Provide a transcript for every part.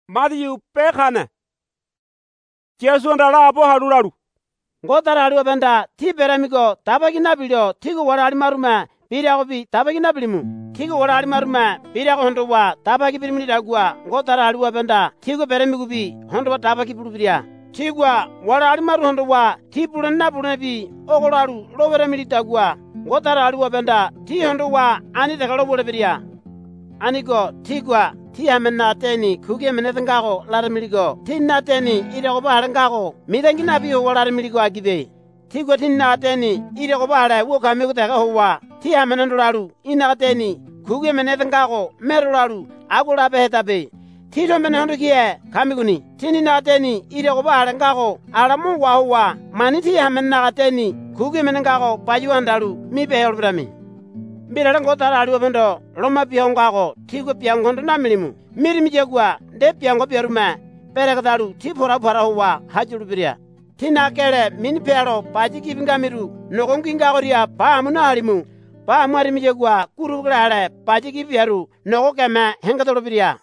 Matthew pekane. Jesu ndala abo halulalu. Ngotara aliwa benda ti beramigo tabagina bilio tigo wala alimaruma biriago bi tabagina bilimu tigo wala alimaruma biriago hondowa tabagi birimini dagwa ngotara aliwa benda tigo beramigo bi hondowa tabagi bulubiria tigwa wala alimaru hondowa ti bulana bi ogolalu lo beramili dagwa ngotara aliwa benda ti hondowa ani dagalo bolebiria anigo tigwa ti amenna teni kuge menethangago laramiligo tinna teni idago baharangago midangina bi ho laramiligo agibe tigo tinna teni idago bahara wo kamego daga howa ti amenandolalu ina teni kuge menethangago merolalu agola behetabe tilo menandokie kamiguni tinina teni idago baharangago alamu wa howa mani ti amenna teni kuge menengago bajuandalu mi beholbrami mbirala ngotara aliwa bendo loma pihongago tigo piangondo na mirimi jegwa nde piango pieruma perekdalu ti pora howa hajulubiria tina kele min pero paji kibingamiru nogongingagoria paamuna halimu paamu arimi jegwa kuruglale paji kibiaru nogo keme hengadolobiria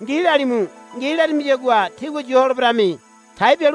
ngila arimi jegwa tigo jiholobrami taibelu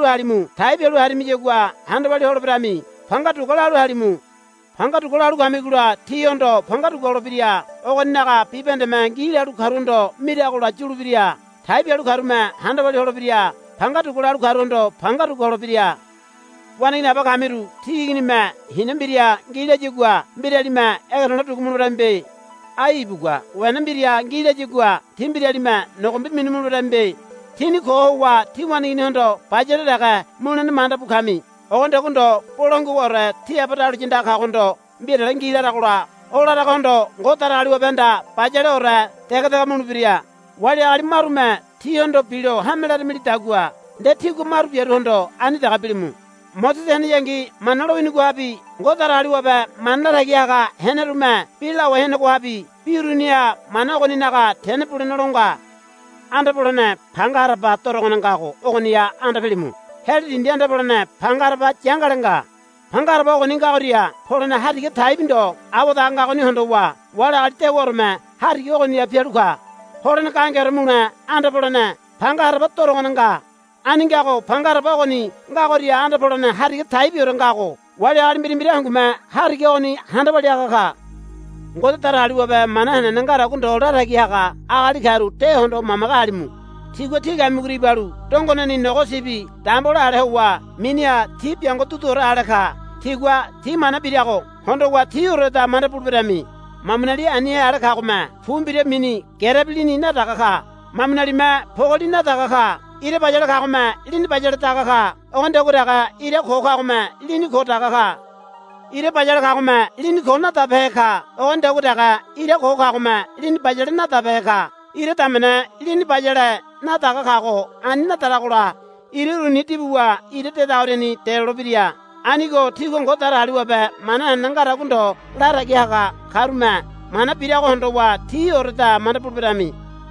harimi jegwa handobali holobrami pangatukolalu halimu pangatukolalu kamigula tiyondo pangatukolobiria ogonnaka pibendeme ngilalu karundo miriagola julubiria taibelu karume handobali holobiria pangatukolalu karundo pangatukolobiria wanina bakamiru tiginime hinambiria ngila jigwa mbirialime egatono tukumulurambe aibugwa wenambiria ngila jigwa timbirialime nogombi minumulurambe tini kohowa tiwaninihondo pajerereke mulene manda bukami ogonde kundo polongu wore tiapatalu jinda kagondo mbirala ngila ragola olara kondo ngotara aliwa benda pajere ore teka munubiria wali ali marume tiyondo pilio hamelari militagua nde tigu maru bierondo ani daga bilimu Moses hene yangi manalo wini guabi ngotara aliwa be manara giaga hene rume pila wa hene guabi pirunia managoni naga tene pulenolonga anda pulene pangara ba torogonangago ogonia anda bilimu heli ndi anda pulene pangara ba jangalenga pangara ba ogoningagoria pulene harige taibindo awoda ngagoni hondowa wala alte worme harige ogonia pialuka pulene kangere mune anda pulene pangara ba torogonanga aningago pangara ba ogoni ngagoria anda pulene harige taibiorengago wala alimbirimbiri angume harige oni handabali agaka ngote taraliwa be manahene nangara kundo raragiaga agali karu te hondo mamaga alimu tigo tiga miguri balu dongona ni nogo sibi tambola ale wa minia tipi ango tutura aleka tigwa ti mana biriago hondo wa tiure da mana pulbirami mamnali anie aleka kuma fumbire mini gerabilini na dagaka mamnali ma pogoli na dagaka ire bajala ka kuma lini bajala dagaka onde guraga ire khoka kuma lini ko dagaka ire bajala ka kuma lini ko na tabeka onde guraga ire khoka kuma lini bajala na tabeka ire tamene lini bajala na dagaka ko ani na taragula ire runiti buwa ire te daureni terobiria anigo tigo ngotara aliwa be mana nangara kundo lara giaga karuma mana piriago hondo wa ti orda mana pulbirami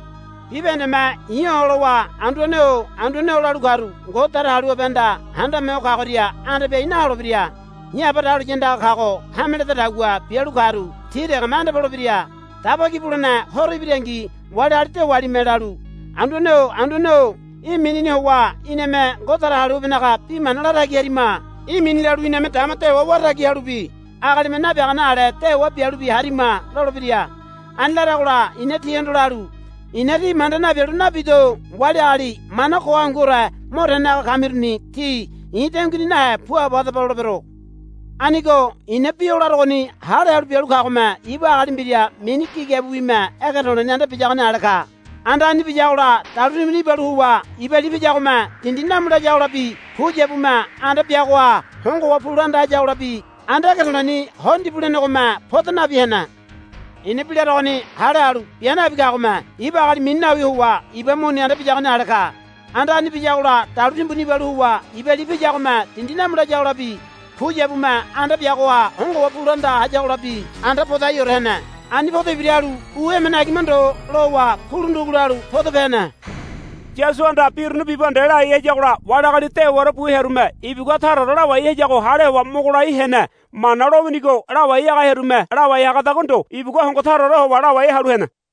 ibende ma yolo wa andoneo lalu garu ngotara aliwa benda handa meo kagoria ande be ina holobiria nya badalu jenda kago hamele dagwa pialu garu tire gamanda bolobiria tabaki bulana horibirengi wali alite wali melalu andoneo iminini wa ineme ngotara aliwa benaka pimana ragi harima imini lalu ineme tamate wa ragi harubi agali menabi agana ale te wa pialubi harima lolobiria anlara gula ineti endolalu ineti mandana bialu nabido wali ali mana ko angura morena kamirni ti itengini na puwa bada bolobero anigo inepi olarogoni hare haru bialu kagoma iba agali mbiria miniki gebuima egatono nyanda pijagana alaka anda ni bijagula taru ni balu huwa iba li bijagoma tindina mula jagula bi hujebuma anda biagwa hongo wa pulanda jagula bi anda gatono ni hondi bulene goma potana bihena ine bilarogoni hare haru biana bigagoma iba agali minna wi huwa iba moni anda bijagana alaka anda ni bijagula taru ni balu huwa iba li bijagoma tindina mula jagula bi hujebuma anda biagwa hongo wa pulanda jagula bi anda pota yorena ani foto birialu uwe menaki mando lowa kulundugulalu foto bena Jesu anda pirnu bibandela yejagula walagali te warapu herume ibigwa tarara wa yejago hare wa mogula ihene manaro winigo rawa yaga herume rawa yaga tagondo ibigwa hongo tarara wa rawa yaharu hena